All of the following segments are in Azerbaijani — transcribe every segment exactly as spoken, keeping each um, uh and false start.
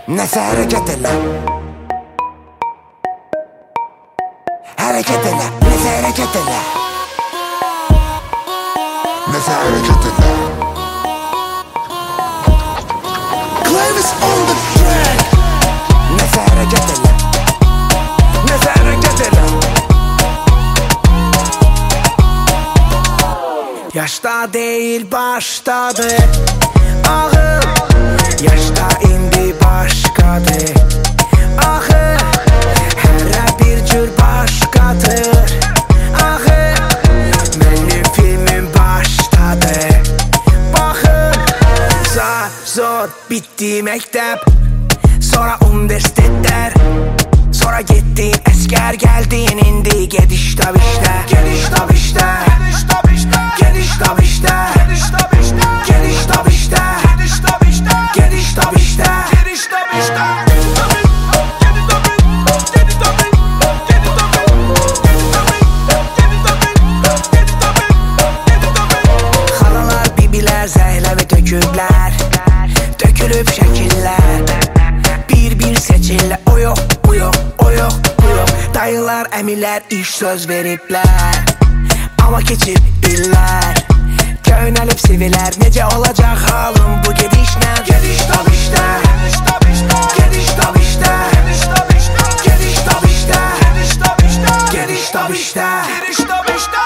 Nəsə hərəkət elə, hərəkət elə, nəsə hərəkət elə, nəsə hərəkət elə. Clavis on the track. Nəsə hərəkət elə, nəsə hərəkət elə. Yaşda değil baştadır ahı, yaşda indi başqadır ahı, hərə bir cür başqadır ahı, mənim filmim başdadır. Baxın, zar zor bitdi məktəb, sonra universitetlər, sonra getdin əskər, gəldin indi gediş davişdə, gediş davişdə, gediş davişdə, gediş davişdə, gediş davişdə, gediş davişdə, gediş davişdə, gediş davişdə, gediş davişdə. Xalalar, bibilər zəhləmi töküblər, tökülüb şəkillər, bir-bir seçirlər, o yox, bu yox, o yox, bu yox. Dayılar, əmilər iş söz veriblər, amma keçib illər, köynəlib sivilər. Necə olacaq halım bu gedişlə? Gediş davişdə, gediş davişdə, gediş davişdə, gediş davişdə, gediş davişdə, gediş davişdə, gediş davişdə, gediş davişdə.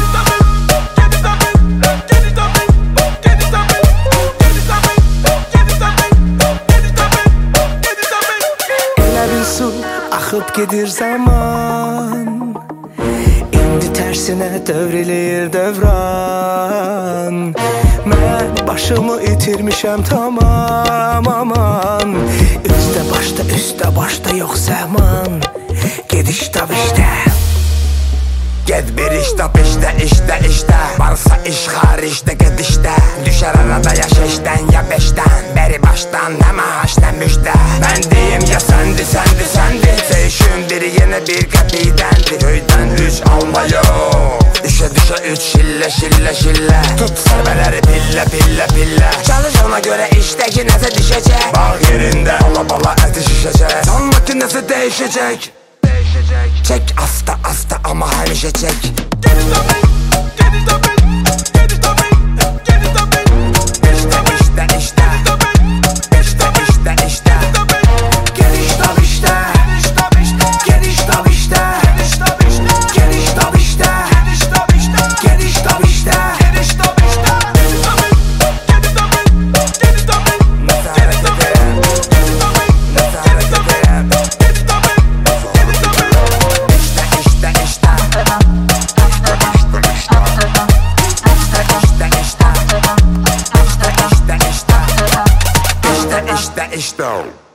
Elə bir su axıb gedir zaman, indi tərsinə dövrilir dövran. Mən başımı itirmişəm tamam, aman. Üstə başda, üstə başda yox zəman, gediş davişdə. Get bir iş tap işte, işte, işte. Varsa iş xaricdə gedişdə, düşər arada yaş eşdən ya beşdən, bəri başdan nə maaş nə müjdə. Mən deyim ya səndi, səndi, səndi, seyşün biri yenə bir qəpikdəndir. Köydən üç alma yox, düşə düşə üç şillə, şillə, şillə. Tut sərbələri pillə, pillə, pillə. Çalış ona görə işdəki nəsə düşəcək, bağ yerində bala bala əti şişəcək. Sanma ki nəsə dəyişəcək, çək asta asta ama həmişə çək. Gedi davin, gedi davin, gedi davin, gedi davin. İşte, işte, işte. İşte, işte, işte. Gediş davişdə, gediş davişdə, gediş davişdə, gediş davişdə, gediş davişdə, gediş davişdə, gediş davişdə, gediş davişdə. Gedi davin, gedi davin, gedi davin. Nəsə hərəkət elə, gedi davin, nəsə hərəkət elə, gedi davin, gedi davin. İşte, işte, işte. İşte, işte, işte.